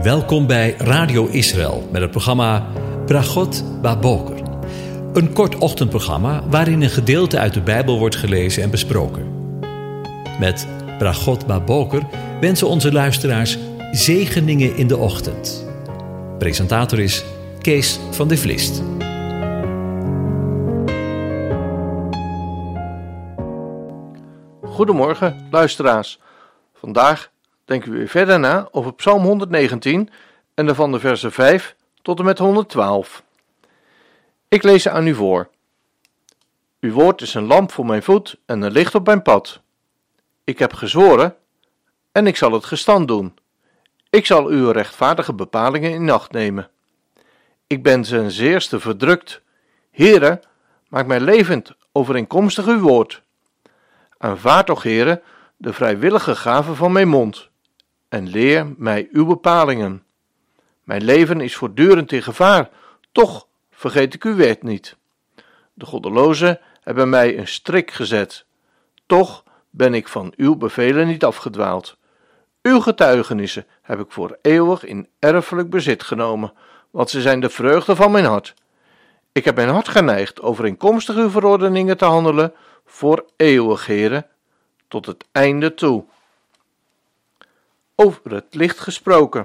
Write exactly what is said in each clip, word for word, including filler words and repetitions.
Welkom bij Radio Israël met het programma Bragot Baboker. Een kort ochtendprogramma waarin een gedeelte uit de Bijbel wordt gelezen en besproken. Met Bragot Baboker wensen onze luisteraars zegeningen in de ochtend. Presentator is Kees van de Vlist. Goedemorgen, luisteraars. Vandaag denken we weer verder na over Psalm honderddegentien en daarvan de versen vijf tot en met honderdtwaalf. Ik lees ze aan u voor. Uw woord is een lamp voor mijn voet en een licht op mijn pad. Ik heb gezworen en ik zal het gestand doen. Ik zal uw rechtvaardige bepalingen in acht nemen. Ik ben ten zeerste verdrukt. Heere, maak mij levend overeenkomstig uw woord. Aanvaard toch, Heere, de vrijwillige gave van mijn mond en leer mij uw bepalingen. Mijn leven is voortdurend in gevaar, toch vergeet ik uw wet niet. De goddelozen hebben mij een strik gezet, toch ben ik van uw bevelen niet afgedwaald. Uw getuigenissen heb ik voor eeuwig in erfelijk bezit genomen, want ze zijn de vreugde van mijn hart. Ik heb mijn hart geneigd overeenkomstig uw verordeningen te handelen, voor eeuwig, Heere, tot het einde toe. Over het licht gesproken.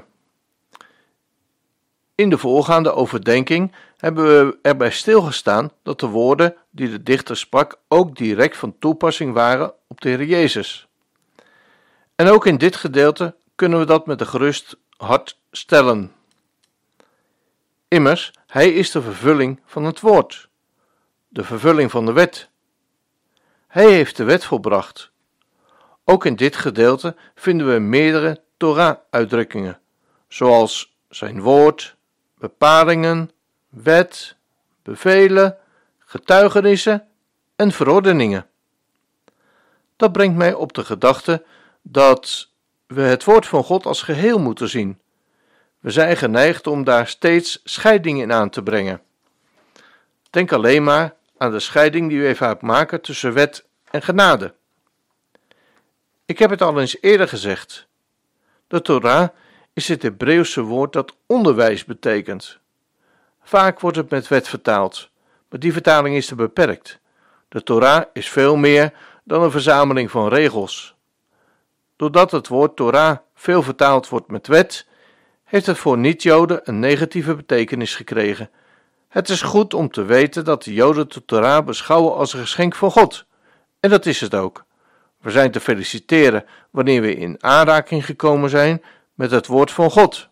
In de voorgaande overdenking hebben we erbij stilgestaan dat de woorden die de dichter sprak ook direct van toepassing waren op de Heer Jezus. En ook in dit gedeelte kunnen we dat met een gerust hart stellen. Immers, hij is de vervulling van het woord, de vervulling van de wet. Hij heeft de wet volbracht. Ook in dit gedeelte vinden we meerdere Torah-uitdrukkingen, zoals zijn woord, bepalingen, wet, bevelen, getuigenissen en verordeningen. Dat brengt mij op de gedachte dat we het woord van God als geheel moeten zien. We zijn geneigd om daar steeds scheiding in aan te brengen. Denk alleen maar aan de scheiding die we vaak maken tussen wet en genade. Ik heb het al eens eerder gezegd. De Torah is het Hebreeuwse woord dat onderwijs betekent. Vaak wordt het met wet vertaald, maar die vertaling is te beperkt. De Torah is veel meer dan een verzameling van regels. Doordat het woord Torah veel vertaald wordt met wet, heeft het voor niet-Joden een negatieve betekenis gekregen. Het is goed om te weten dat de Joden de Torah beschouwen als een geschenk van God. En dat is het ook. We zijn te feliciteren wanneer we in aanraking gekomen zijn met het woord van God.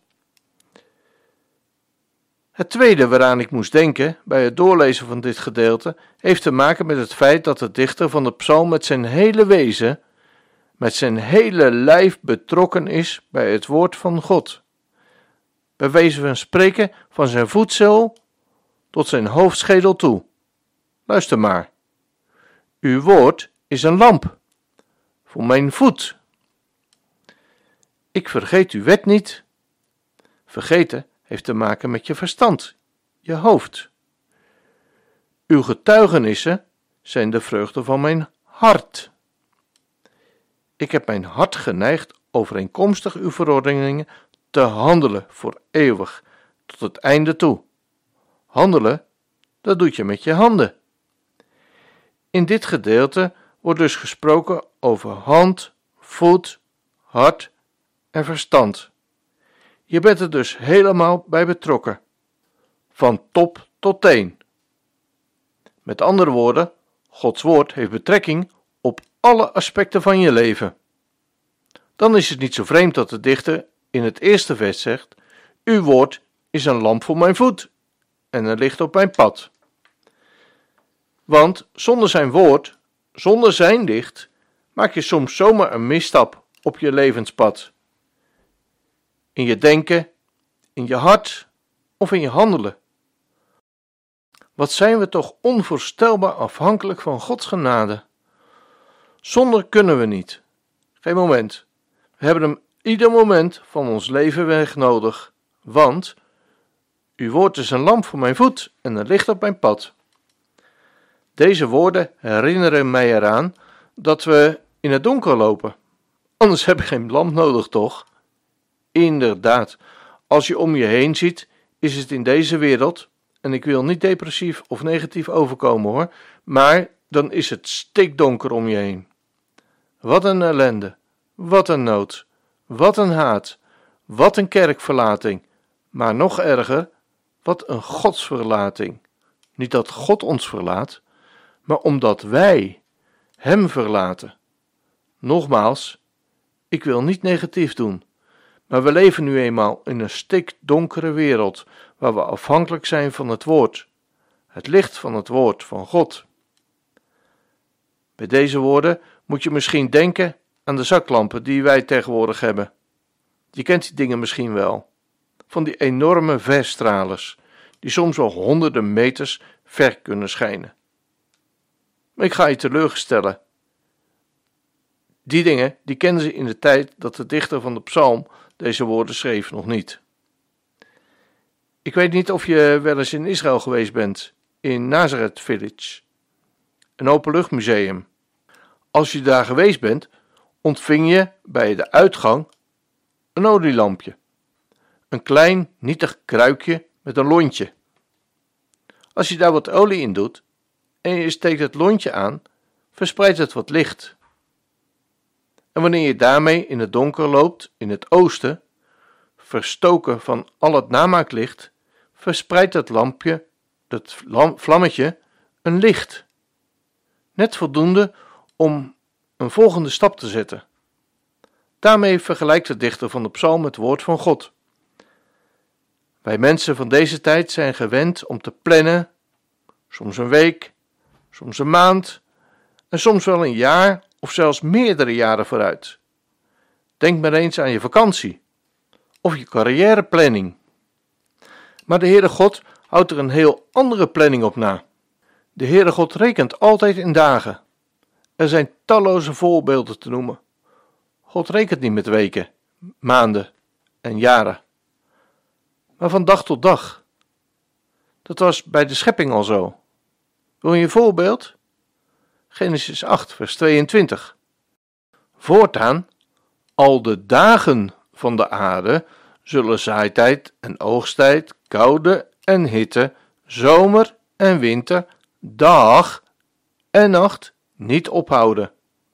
Het tweede waaraan ik moest denken bij het doorlezen van dit gedeelte heeft te maken met het feit dat de dichter van de psalm met zijn hele wezen, met zijn hele lijf betrokken is bij het woord van God. Bij wijze van spreken van zijn voetzool tot zijn hoofdschedel toe. Luister maar. Uw woord is een lamp voor mijn voet. Ik vergeet uw wet niet. Vergeten heeft te maken met je verstand, je hoofd. Uw getuigenissen zijn de vreugde van mijn hart. Ik heb mijn hart geneigd overeenkomstig uw verordeningen te handelen voor eeuwig, tot het einde toe. Handelen, dat doet je met je handen. In dit gedeelte wordt dus gesproken over hand, voet, hart en verstand. Je bent er dus helemaal bij betrokken, van top tot teen. Met andere woorden, Gods woord heeft betrekking op alle aspecten van je leven. Dan is het niet zo vreemd dat de dichter in het eerste vers zegt: uw woord is een lamp voor mijn voet en een licht op mijn pad. Want zonder zijn woord, zonder zijn licht, maak je soms zomaar een misstap op je levenspad. In je denken, in je hart of in je handelen. Wat zijn we toch onvoorstelbaar afhankelijk van Gods genade. Zonder kunnen we niet. Geen moment. We hebben hem ieder moment van ons leven weg nodig. Want uw woord is een lamp voor mijn voet en een licht op mijn pad. Deze woorden herinneren mij eraan dat we in het donker lopen. Anders heb ik geen lamp nodig, toch? Inderdaad, Als je om je heen ziet, is het in deze wereld, en ik wil niet depressief of negatief overkomen hoor, maar dan is het stikdonker om je heen. Wat een ellende, wat een nood, wat een haat, wat een kerkverlating, maar nog erger, wat een godsverlating. Niet dat God ons verlaat, maar omdat wij Hem verlaten. Nogmaals, ik wil niet negatief doen, maar we leven nu eenmaal in een stikdonkere wereld waar we afhankelijk zijn van het woord, het licht van het woord van God. Bij deze woorden moet je misschien denken aan de zaklampen die wij tegenwoordig hebben. Je kent die dingen misschien wel, van die enorme verstralers, die soms wel honderden meters ver kunnen schijnen. Maar ik ga je teleurstellen. Die dingen, die kenden ze in de tijd dat de dichter van de psalm deze woorden schreef nog niet. Ik weet niet of je wel eens in Israël geweest bent, in Nazareth Village, een openluchtmuseum. Als je daar geweest bent, ontving je bij de uitgang een olielampje. Een klein, nietig kruikje met een lontje. Als je daar wat olie in doet en je steekt het lontje aan, verspreidt het wat licht. En wanneer je daarmee in het donker loopt, in het oosten, verstoken van al het namaaklicht, verspreidt het lampje, het vlammetje, een licht. Net voldoende om een volgende stap te zetten. Daarmee vergelijkt de dichter van de psalm het woord van God. Wij mensen van deze tijd zijn gewend om te plannen, soms een week, soms een maand en soms wel een jaar of zelfs meerdere jaren vooruit. Denk maar eens aan je vakantie of je carrièreplanning. Maar de Heere God houdt er een heel andere planning op na. De Heere God rekent altijd in dagen. Er zijn talloze voorbeelden te noemen. God rekent niet met weken, maanden en jaren, maar van dag tot dag. Dat was bij de schepping al zo. Wil je een voorbeeld? Genesis acht, vers tweeëntwintig. Voortaan, al de dagen van de aarde zullen zaaitijd en oogsttijd, koude en hitte, zomer en winter, dag en nacht niet ophouden.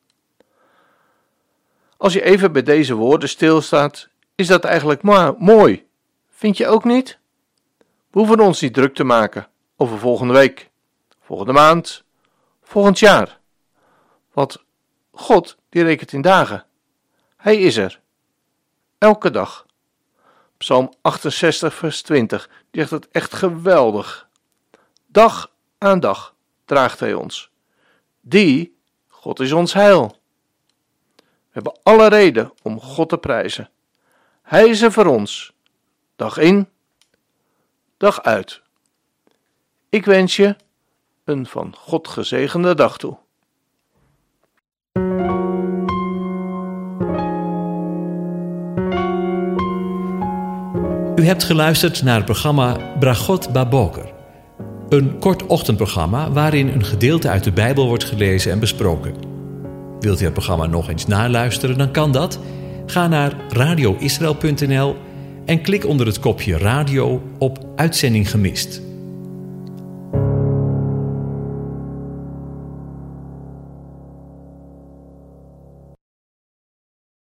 Als je even bij deze woorden stilstaat, is dat eigenlijk ma- mooi. Vind je ook niet? We hoeven ons niet druk te maken over volgende week, volgende maand, volgend jaar. Want God, die rekent in dagen. Hij is er. Elke dag. Psalm achtenzestig, vers twintig, die zegt het echt geweldig. Dag aan dag draagt hij ons. Die, God is ons heil. We hebben alle reden om God te prijzen. Hij is er voor ons, dag in, dag uit. Ik wens je een van God gezegende dag toe. U hebt geluisterd naar het programma Bragot Baboker. Een kort ochtendprogramma waarin een gedeelte uit de Bijbel wordt gelezen en besproken. Wilt u het programma nog eens naluisteren, dan kan dat. Ga naar radio israël punt n l en klik onder het kopje radio op Uitzending gemist.